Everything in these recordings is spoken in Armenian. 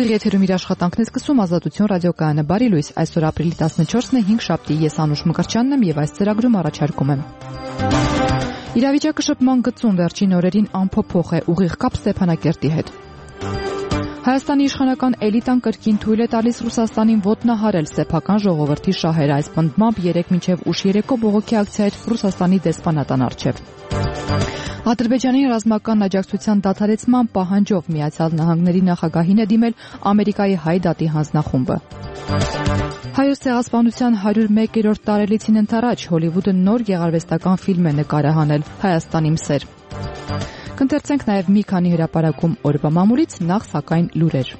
Ուղիղ եթերում իր աշխատանքն է սկսում Ազատություն ռադիոկայանը։ Բարի լույս, այսօր ապրիլի 14-ն է, 5 շաբթի, ես Անուշ Մկրտչյանն եմ եւ այս ծրագրում առաջարկում եմ։ Իրավիճակը շփման գծում վերջին օրերին անփոփոխ է, ուղիղ կապ Ստեփանակերտի հետ։ Հայաստանի իշխանական էլիտան կրկին թույլ է տալիս Ռուսաստանին ոտնահարել սեփական ժողովրդի շահերը, այս պնդմամբ 3 մինչև ուշ երեկո բողոքի ակցիա էր Ռուսաստանի դեսպանատան առջև։ Ադրբեջանի ռազմական աջակցության դադարեցման պահանջով Միացյալ Նահանգների նախագահին է դիմել Ամերիկայի Հայ դատի հանձնախումբը։ Հայոց ցեղասպանության 101-րդ տարելիցին ընթരാճ Հոլիվուդը նոր գեղարվեստական ֆիլմ է նկարահանել Հայաստան իմ սեր։ Կընթերցենք նաև մի քանի հրապարակում օրվա մամուլից, նախ սակայն լուրեր։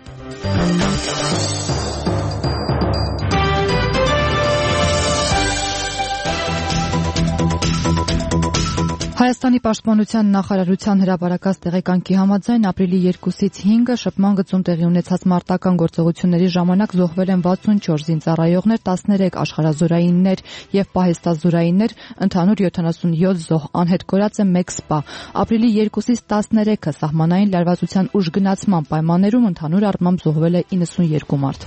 Հայաստանի պաշտպանության նախարարության հրապարակած տեղեկանքի համաձայն ապրիլի 2-ից 5-ը շփման գծում տեղի ունեցած մարտական գործողությունների ժամանակ զոհվել են 64 զինծառայողներ, 13 աշխարհազորայիններ եւ պահեստազորայիններ, ընդհանուր 77 զոհ, անհետ կորած է 1 սպա։ Ապրիլի 2-ից 13-ը սահմանային լարվածության ուժգնացման պայմաններում ընդհանուր առմամբ զոհվել է 92 մարդ։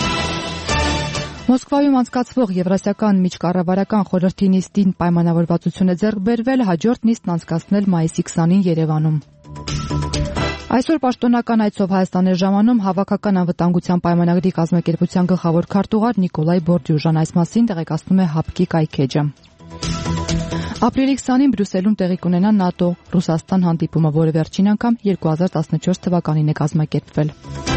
Մոսկվայում անցկացվող Եվրասիական միջկառավարական խորհրդի նիստին պայմանավորվածություն է ձեռք բերվել, հաջորդ նիստն անցկացնել մայիսի 20-ին Երևանում։ Այսօր պաշտոնական այցով Հայաստան է ժամանում Հավաքական անվտանգության պայմանագրի կազմակերպության գլխավոր քարտուղար Նիկոլայ Բորդյուժան, այս մասին տեղեկացնում է ՀԱՊԿ կայքէջը։ Ապրիլի 20-ին Բրյուսելում տեղի կունենա ՆԱՏՕ-Ռուսաստան հանդիպումը, որը վերջին անգամ 2014 թվականին է կազմակերպվել։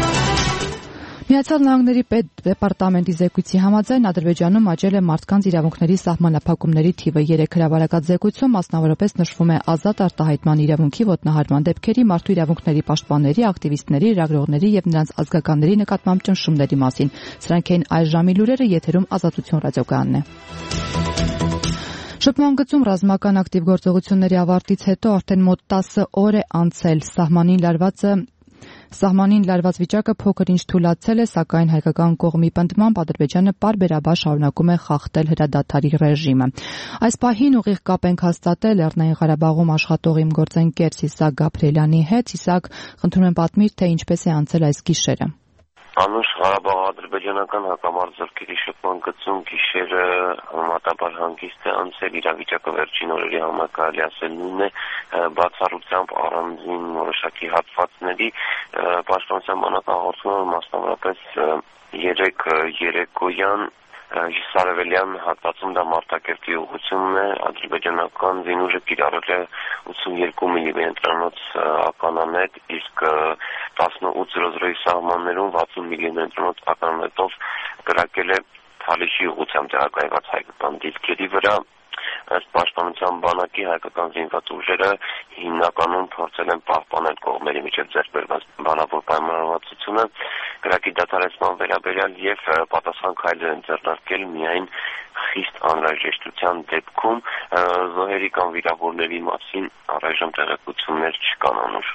Միացյալ Նահանգների պետդեպարտամենտի զեկույցի համաձայն Ադրբեջանում աճել է մարդկանց իրավունքների սահմանափակումների թիվը։ 3 հրապարակած զեկույցում մասնավորապես նշվում է ազատ արտահայտման իրավունքի ոտնահարման դեպքերի, մարդու իրավունքների պաշտպանների, ակտիվիստների, լրագրողների եւ նրանց ազգականների նկատմամբ ճնշումների մասին։ Սրանք էին այս ժամի լուրերը, եթերում Ազատություն ռադիոկայանն է։ Շփման գծում ռազմական ակտիվ գործողությունների ավարտից հետո արդեն մոտ 10 օր է անցել, Սահմանին լարված վիճակը փոքր-ինչ թուլացել է, սակայն հայկական կողմի պնդմամբ Ադրբեջանը պարբերաբար շարունակում է խախտել հրադադարի ռեժիմը։ Այս պահին ուղիղ կապ ենք հաստատել Լեռնային Ղարաբաղում աշխատող իմ գործընկեր Սիսակ Գաբրիելյանի հետ։ Սիսակ, խնդրում եմ պատմիր, թե ինչպես է անցել այս գիշերը։ Անուշ Ղարաբաղ-ադրբեջանական հակամարտ զորքերի շփման գծում գիշերը համեմատաբար հանգիստ է անցել, իրավիճակը վերջին օրերի համար կարելի ասել նույնն է, բացառությամբ առանձին որոշակի հատվածների պաշտպանության բանակը հաղորդում է մասնավորապես 3 երեկոյան հյուսիսարևելյան հատվածում դա Մարտակերտի ուղղությունն է, ադրբեջանական զինուժը կիրառել է 82 մմ-անոց ականանետ, իսկ 18:00-ի սահմաններում 60 մմ-անոց ականանետով կրակել է Թալիշի ուղղությամբ տեղակայված հայկական դիրքերի վրա։ Ըստ պաշտպանության բանակի հայկական զինված ուժերը հիմնականում փորձել են պահպանել կողմերի միջև ձեռք բերված բանավոր պայմանավորվածությունը կրակի դադարեցման վերաբերյալ եւ պատասխան քայլեր են ձեռնարկել միայն խիստ անհրաժեշտության դեպքում, զոհերի կամ վիրավորների մասին առայժմ տեղեկություններ չկան անուշ։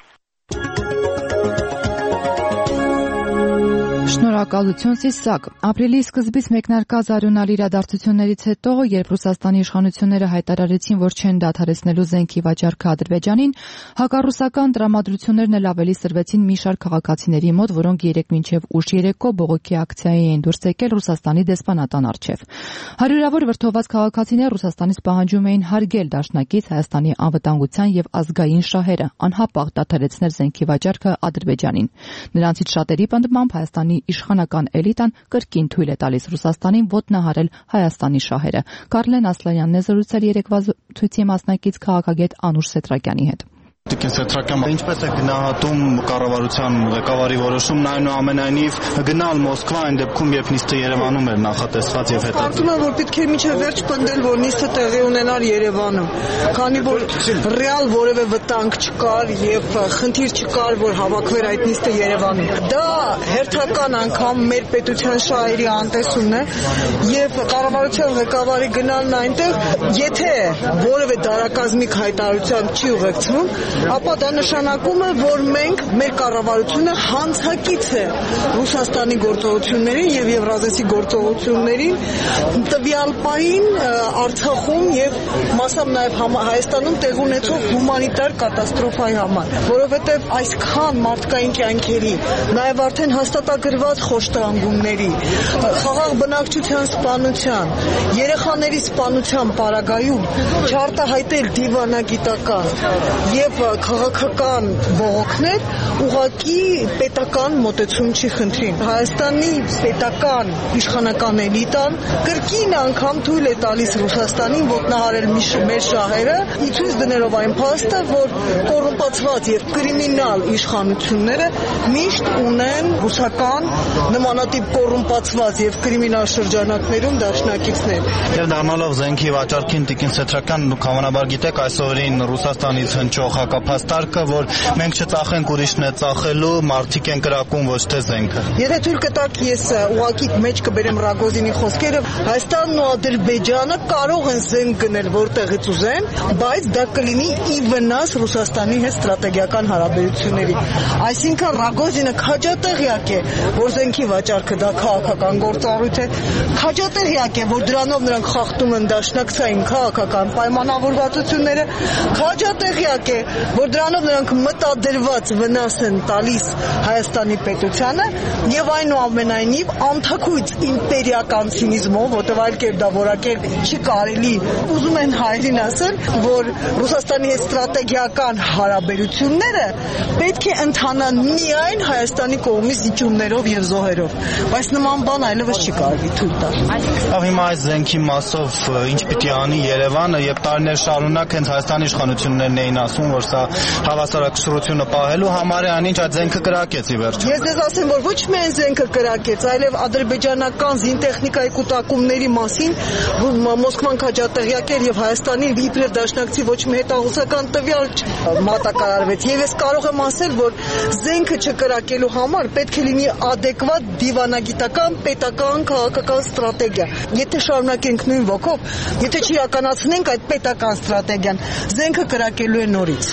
Շնորհակալություն Սիսակ։ Ապրիլի սկզբից մեկնարկած արյունալի իրադարձություններից հետո, երբ Ռուսաստանի իշխանությունները հայտարարեցին, որ չեն դադարեցնելու զենքի վաճառքը Ադրբեջանին, հակառուսական տրամադրություններն էլ ավելի սրվեցին մի շարք քաղաքացիների մոտ, որոնք 3 մինչև ուշ երեկո բողոքի ակցիայի էին դուրս եկել Ռուսաստանի դեսպանատան առջև։ Հարյուրավոր վրդովված քաղաքացիներ Ռուսաստանից պահանջում էին հարգել դաշնակից Հայաստանի անվտանգության եւ ազգային շահերը, անհապաղ դադարեցնել զենքի վաճառքը Ադրբեջանին։ Նրանցից շատերի պնդմամբ Հայաստանի իշխանական էլիտան կրկին թույլ է տալիս Ռուսաստանին ոտնահարել Հայաստանի շահերը։ Կարլեն Ասլանյանն է զրուցել երեկվա ցույցի մասնակից քաղաքագետ Անուշ Սետրակյանի հետ։ Տիկին Սետրակյան, ինչպես է գնահատում կառավարության ղեկավարի որոշումն, այնուամենայնիվ գնալ Մոսկվա այն դեպքում, երբ նիստը Երևանում էր նախատեսված եւ հետագա։ Կարծում եմ, որ պետք է մինչև վերջ պնդել, որ նիստը տեղի ունենար Երևանում, քանի որ ռեալ որևէ վտանգ չկար եւ խնդիր չկար, որ հավաքվեր այդ նիստը Երևանում։ Դա հերթական անգամ մեր պետության շահերի անտեսումն է եւ կառավարության ղեկավարի գնալն այնտեղ, եթե որևէ դարակազմիկ հայտարարությամբ չի ուղեկցվում, ապա դա նշանակում է, որ մենք մեր կառավարությունը հանցակից է Ռուսաստանի գործողություններին եւ Եվրազիայի գործողություններին տվյալ պահին Արցախում եւ մասամբ նաեւ Հայաստանում տեղ ունեցող հումանիտար կատաստրոֆայի համար, որովհետեւ այսքան մարդկային կյանքերի, նաեւ արդեն հաստատագրված խոշտանգումների, խաղաղ բնակչության սպանության, երեխաների սպանության պարագայում չարտահայտել դիվանագիտական եւ քաղաքական բողոքներ ուղղակի պետական մոտեցում չի խնդրին։ Հայաստանի պետական իշխանական էլիտան կրկին անգամ թույլ է տալիս Ռուսաստանին ոտնահարել մեր շահերը, իցույց դներով այն փաստը, որ կոռումպացված եւ կրիմինալ իշխանությունները միշտ ունեն ռուսական նմանատիպ կոռումպացված եւ կրիմինալ շրջանակներում դաշնակիցներ։ Եվ դառնալով զենքի վաճառքին Տիկին Սեթրակյան, դուք հավանաբար գիտեք այսօրին Ռուսաստանից հնչող հակափաստարկը, որ մենք չծախենք ուրիշն է ծախելու, մարդիկ են կրակում ոչ թե զենքը։ Եթե թույլ կտաք, ես ուղղակի մեջ կբերեմ Ռագոզինի խոսքերը, Հայաստանն ու Ադրբեջանը կարող են զենք գնել որտեղից ուզեն, բայց դա կլինի ի վնաս Ռուսաստանի հետ ստրատեգիական հարաբերությունների։ Այսինքն Ռագոզինը քաջատեղյակ է, որ զենքի վաճառքը դա քաղաքական գործառույթ է, քաջատեղյակ է, որ դրանով նրանք խախտում են դաշնակցային քաղաքական պայմանավորվածությունները, քաջատեղյակ է, որ դրանով նրանք մտադրված վնաս են տալիս Հայաստանի պետությանը եւ այնուամենայնիվ անթաքույց իմպերիական ցինիզմով, որտեղ այլ կերպ դա որակել չի կարելի, ուզում են հայերին ասել, որ Ռուսաստանի հետ ստրատեգիական հարաբերությունները պետք է ընթանան միայն Հայաստանի կողմից զիջումներով եւ զոհերով, բայց նման բան այլևս չի կարելի թույլ տալ։ Հիմա այս զենքի մասով ինչ պիտի անի Երևանը, եւ տարիներ շարունակ հենց Հայաստանի իշխանություններն էին ասում, որ սա հավասարակշռությունը պահելու համար է, այնինչ այդ զենքը կրակեց ի վերջո։ Ես ձեզ ասեմ, որ ոչ միայն զենքը կրակեց, այլև ադրբեջանական զինտեխնիկայի կուտակումների մասին Մոսկվան քաջատեղյակ էր եւ Հայաստանի իբրև դաշնակցի ոչ մի հետախուզական տվյալ մատակարարվեց։ Եվ ես կարող եմ ասել, որ զենքը չկրակելու համար պետք է լինի adekvat դիվանագիտական, պետական, քաղաքական ստրատեգիա։ Եթե շարունակենք նույն ոգով, եթե չիրականացնենք այդ պետական ստրատեգիան, զենքը կրակելու է նորից։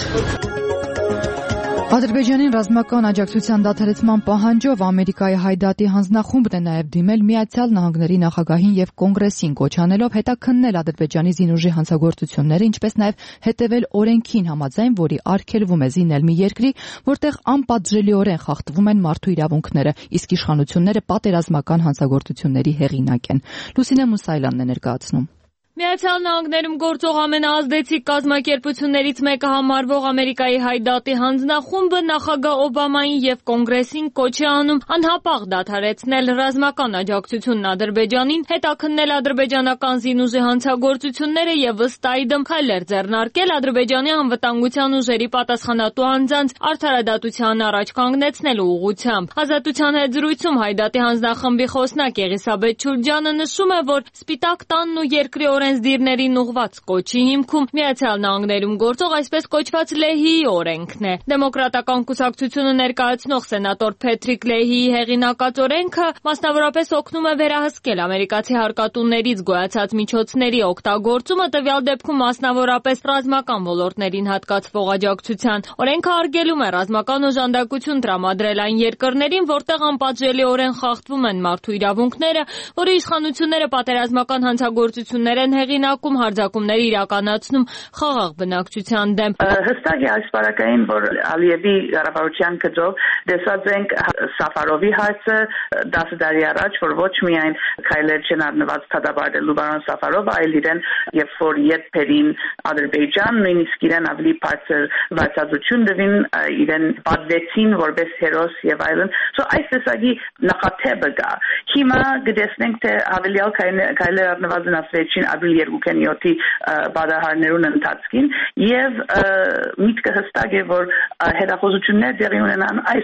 Ադրբեջանին ռազմական աջակցության դադարեցման պահանջով Ամերիկայի հայդատի հանձնախումբն է նաև դիմել Միացյալ Նահանգների նախագահին եւ կոնգրեսին կոչ անելով հետաքննել Ադրբեջանի զինուժի հանցագործությունները, ինչպես նաև հետևել օրենքին համաձայն, որի արգելվում է զինել մի երկրի, որտեղ անպատժելիորեն խախտվում են մարդու իրավունքները, իսկ իշխանությունները պատերազմական հանցագործությունների հեղինակ են։ Լուսինե Մուսայելյանն է ներկայացնում։ Միացյալ Նահանգներում գործող ամենաազդեցիկ կազմակերպություններից մեկը համարվող Ամերիկայի հայդատի հանձնախումբը նախագահ Օբամային եւ կոնգրեսին կոչ է անում անհապաղ դադարեցնել ռազմական աջակցությունն Ադրբեջանին, հետաքննել ադրբեջանական զինուժի հանցագործությունները եւ ըստ այդմ քայլեր ձեռնարկել Ադրբեջանի անվտանգության ուժերի պատասխանատու անձանց արդարադատության առաջ կանգնեցնելու ուղղությամբ։ Ազատության հետ զրույցում հայդատի հանձնախմբի խոսնակ Եղիսաբեթ Չուրջյանը նշում է, որ Սպիտակ տանն ու երկրի օրենսդիրներին ուղղված կոչի հիմքում Միացյալ Նահանգներում գործող այսպես կոչված Լեհիի օրենքն է։ Դեմոկրատական կուսակցությունը ներկայացնող սենատոր Փեթրիկ Լեհիի հեղինակած օրենքը մասնավորապես օգնում է վերահսկել ամերիկացի հարկատուներից գոյացած միջոցների օգտագործումը, տվյալ դեպքում մասնավորապես ռազմական ոլորտներին հատկացվող աջակցության։ Օրենքը արգելում է ռազմական օժանդակություն տրամադրել այն երկրներին, որտեղ անպատժելիորեն խախտվում են մարդու իրավունքները, որի իշխանությունները պատերազմական հանցագործություններ են հեղինակում, հարձակումներ իրականացնում խաղաղ բնակչության դեմ։ Հստակ է այս պարագային, որ Ալիևի կառավարության գծով դեսած ենք Սաֆարովի հարցը 10 տարի առաջ, որ ոչ միայն քայլեր չեն առնված դադարելու բարոն Սաֆարովը, այլ իրեն երբ որ երբերին Ադրբեջան, նույնիսկ իրեն ավելի բարձր վարձատրություն տվին, իրեն պատվեցին որպես հերոս եւ այլն։ Այս տեսակի նախադեպը կա։ Հիմա գտեսնենք, թե հավելյալ քայլեր առնված են ասվեցին ապրիլ 2-7-ի բադահարներուն ընթացքին եւ միտքը հստակ է, որ հետախուզություններ դեղի ունենան այս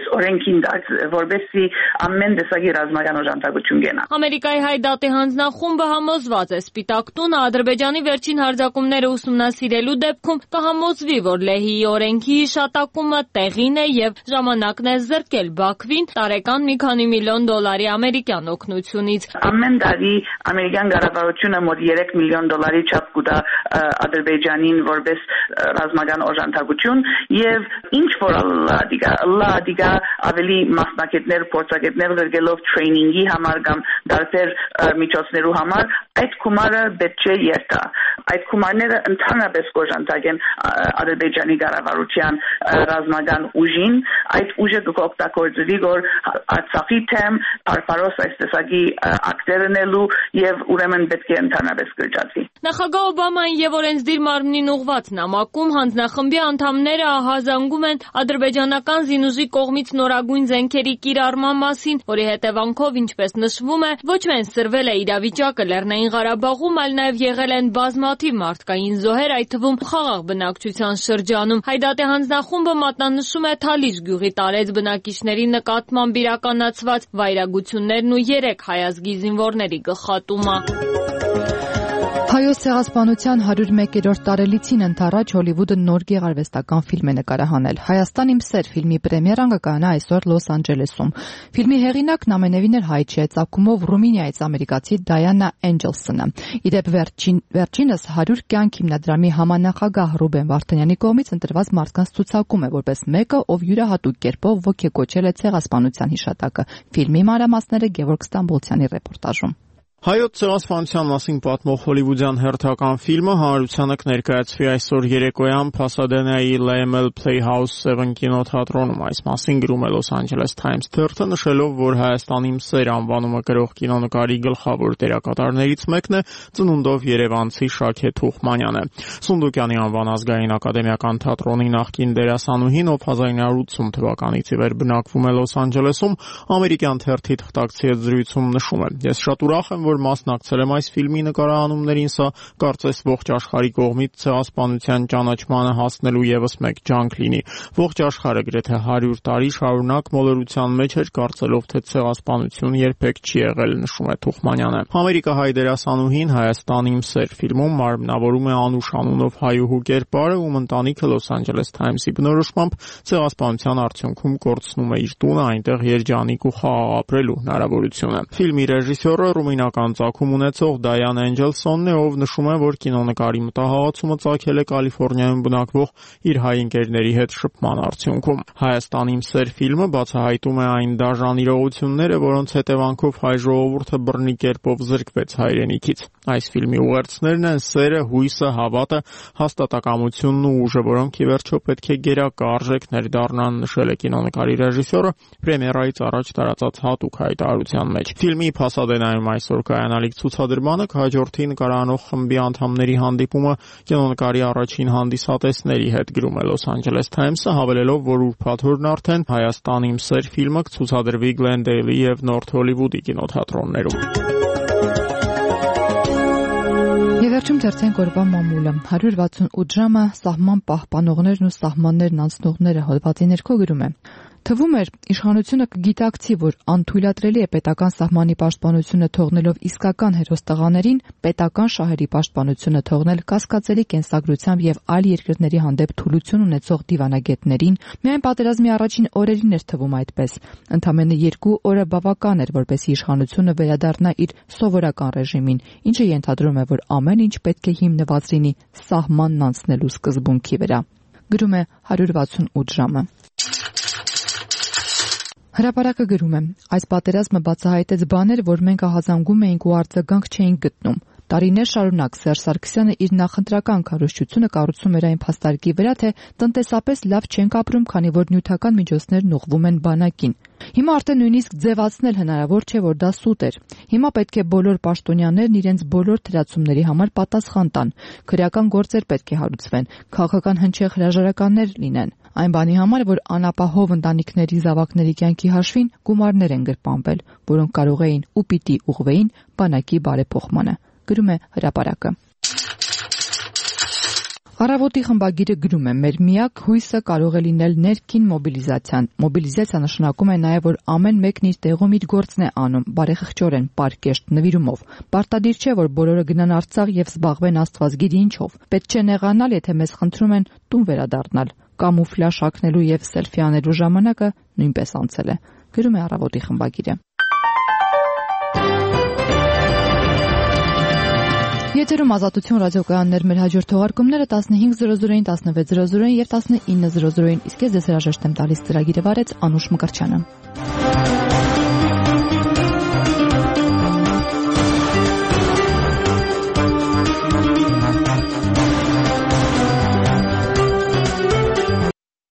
օրենքին դարձ, որպեսզի ամեն տեսակի ռազմական օժանդակություն գենա։ Ամերիկայի Հայդատի հանձնախումբը համոզված է Սպիտակ տունը Ադրբեջանի վերջին հարձակումները ուսումնասիրելու դեպքում կհամոզվի, որ Լեհիի օրենքի հիշատակումը տեղին է եւ ժամանակն է զրկել Բաքվին տարեկան մի քանի միլիոն դոլարի ամերիկյան օգնությունից։ Ամեն տարի ամերիկյան կառավարությունը մոտ 3 միլիոն դոլարի չափ կուտա Ադրբեջանին որպես ռազմական օժանդակություն եւ ինչ որ լադիգա ավելի մասնակիցներ, փորձագետներ գրելով տրեյնինգի համար կամ դարձեր միջոցներու համար այդ գումարը պետք չէ երթա։ Այդ գումարները ընդհանրապես կօժանդակեն Ադրբեջանի կառավարության ռազմական ուժին, այդ ուժը կօգտագործվի որ Արցախի թեմ Պարպարոս այս տեսակի ակտերնելու եւ ուրեմն պետք է ընդհանրապես կրճատվի։ Նախագահ Օբամային եւ օրենսդիր մարմնին ուղված նամակում հանձնախմբի անդամները ահազանգում են ադրբեջանական զինուժի կողմից նորագույն զենքերի կիրառման մասին, որի հետևանքով, ինչպես նշվում է, ոչ միայն սրվել է իրավիճակը Լեռնային Ղարաբաղում, այլ նաեւ եղել են բազմաթիվ մարդկային զոհեր, այդ թվում խաղաղ բնակչության շրջանում։ Հայդատի հանձնախումբը մատնանշում է Թալիշ գյուղի տարեց բնակիչների նկատմամբ իրականացված վայրագություններն ու 3 հայազգի զինվորների գխատումը։ Հայոց ցեղասպանության 101-րդ տարելիցին ընթառաջ Հոլիվուդը նոր գեղարվեստական ֆիլմ է նկարահանել։ «Հայաստան իմ սեր» ֆիլմի պրեմիերան կկայանա այսօր Լոս Անջելեսում։ Ֆիլմի հեղինակն ամենևին էլ հայ չէ, ծագումով Ռումինիայից ամերիկացի Դայանա Էնջելսոնը։ Իդեպ վերջինս 100 կյանք հիմնադրամի համանախագահ Ռուբեն Վարդանյանի կողմից ընտրված մարդկանց ցուցակում է որպես մեկը, ով յուրահատուկ կերպով ոգեկոչել է ցեղասպանության հիշատակը։ Ֆիլմի մանրամասները Գևորգ Ստամբոլցյանի ռեպորտաժում։ Հայոց ցեղասպանության մասին պատմող հոլիվուդյան հերթական ֆիլմը հանրությանը կներկայացվի այսօր երեկոյան Փասադենայի Layemel Playhouse 7 կինոթատրոնում։ Այս մասին գրում է Los Angeles Times թերթը, նշելով, որ Հայաստանի իմ սեր անվանումը կրող կինոնկարի գլխավոր դերակատարներից մեկն է ծնունդով երևանցի Շաքե Թուխմանյանը։ Սունդուկյանի անվան ազգային ակադեմիական թատրոնի նախկին դերասանուհին, ով 1980 թվականից ի վեր բնակվում է Լոս Անջելեսում, ամերիկյան թերթի թղթակցի հետ զրույցում նշում է. «Ես շատ ուրախ եմ, որ մասնակցել եմ այս ֆիլմի նկարահանումներին, սա կարծես ողջ աշխարհի կողմից ցեղասպանության ճանաչմանը հասնելու եւս մեկ ջանք լինի։ Ողջ աշխարհը գրեթե 100 տարի շարունակ մոլորության մեջ էր, կարծելով, թե ցեղասպանություն երբեք չի եղել», նշում է Թուխմանյանը։ Ամերիկահայ դերասանուհին «Հայաստան իմ սեր» ֆիլմում մարմնավորում է Անուշ անունով հայուհու կերպարը, ում ընտանիքը Los Angeles Times-ի բնորոշմամբ ցեղասպանության արդյունքում կորցնում է իր տունը, այնտեղ երջանիկ ու խաղաղ ապրելու հնարավորությունը։ Ֆիլմի ռեժիսորը ռումինական ծագում ունեցող Դայան Էնջելսոնն է, ով նշում է, որ կինոնկարի մտահղացումը ծագել է Կալիֆոռնիայում բնակվող իր հայ ընկերների հետ շփման արդյունքում։ «Հայաստան իմ սեր» ֆիլմը բացահայտում է այն դաժան իրողությունները, որոնց հետևանքով հայ ժողովուրդը բռնի կերպով զրկվեց հայրենիքից։ Այս ֆիլմի ուղերձներն են սերը, հույսը, հավատը, հաստատակամությունն ու ուժը, որոնք ի վերջո պետք է գերակա արժեքներ դառնան, նշել է կինոնկարի ռեժիսորը պրեմիերայից առաջ տարածած հատուկ հայտարարության մեջ։ Ֆիլմի Փասադենայում այսօր կայանալիք ցուցադրմանը կհաջորդի նկարահանող խմբի անդամների հանդիպումը կինոնկարի առաջին հանդիսատեսների հետ, գրում է Los Angeles Times-ը, հավելելով, որ ուրբաթ օրն արդեն «Հայաստան իմ սեր» ֆիլմը կցուցադրվի Գլենդեյլի եւ Նորթ Հոլիվուդի կինոթատրոններում։ Եվ վերջում դերձեն օրվա մամուլը 168 ժամը սահման պահպանողներն ու սահմաններն անցնողները հոդվածի ներքո գրում է. Թվում էր, իշխանությունը կգիտակցի, որ անթույլատրելի է պետական սահմանի պաշտպանությունը թողնելով իսկական հերոստղաներին պետական շահերի պաշտպանությունը թողնել կասկածելի կենսագրությամբ եւ այլ երկրների հանդեպ թուլություն ունեցող դիվանագետներին, միայն պատերազմի առաջին օրերին էր թվում այդպես։ Ընդամենը 2 օրը բավական էր, որպեսզի իշխանությունը վերադառնա իր սովորական ռեժիմին, ինչը ենթադրում է, որ ամեն ինչ պետք է հիմնված լինի սահմանն անցնելու սկզբունքի վրա։ Գրում է 168 ժամը։ Հրապարակը գրում է. այս պատերազմը բացահայտեց բաներ, որ մենք ահազանգում էինք ու արձագանք չէինք գտնում։ Տարիներ շարունակ Սերժ Սարգսյանը իր նախընտրական քարոզչությունը կառուցում էր այն փաստարկի վրա, թե տնտեսապես լավ չենք ապրում, քանի որ նյութական միջոցներն ուղղվում են բանակին։ Հիմա արդեն նույնիսկ ձևացնել հնարավոր չէ, որ դա սուտ էր։ Հիմա պետք է բոլոր պաշտոնյաներն իրենց բոլոր թերացումների համար պատասխան տան։ Քրեական գործեր պետք է հարուցվեն, քաղաքական հնչեղ հրաժարականներ լինեն։ Այն բանի համար, որ անապահով ընտանիքների զավակների կյանքի հաշվին գումարներ են գրպանվել, որոնք կարող էին ու պիտի ուղղվեին բանակի բարեփոխմանը, գրում է հրապարակը։ Առավոտի խմբագիրը գրում է. մեր միակ հույսը կարող է լինել ներքին մոբիլիզացիան։ Մոբիլիզացիա նշանակում է նաև, որ ամեն մեկն իր տեղում իր գործն է անում, բարեխղճորեն, պարկեշտ, նվիրումով։ Պարտադիր չէ, որ բոլորը գնան Արցախ եւ զբաղվեն Աստված գիտի ինչով։ Պետք չէ նեղանալ, եթե մեզ խնդրում են տուն վերադառնալ։ Կամուֆլաժ հագնելու եւ սելֆի անելու ժամանակը նույնպես անցել է։ Գրում է Առավոտի խմբագիրը։ Եթերում Ազատություն ռադիոկայաններ, մեր հաջորդ թողարկումները 15:00-ին, 16:00-ին եւ 19:00-ին, իսկ ես ձեզ հրաժեշտ եմ տալիս ծրագիրը վարեց Անուշ Մկրտչյանը։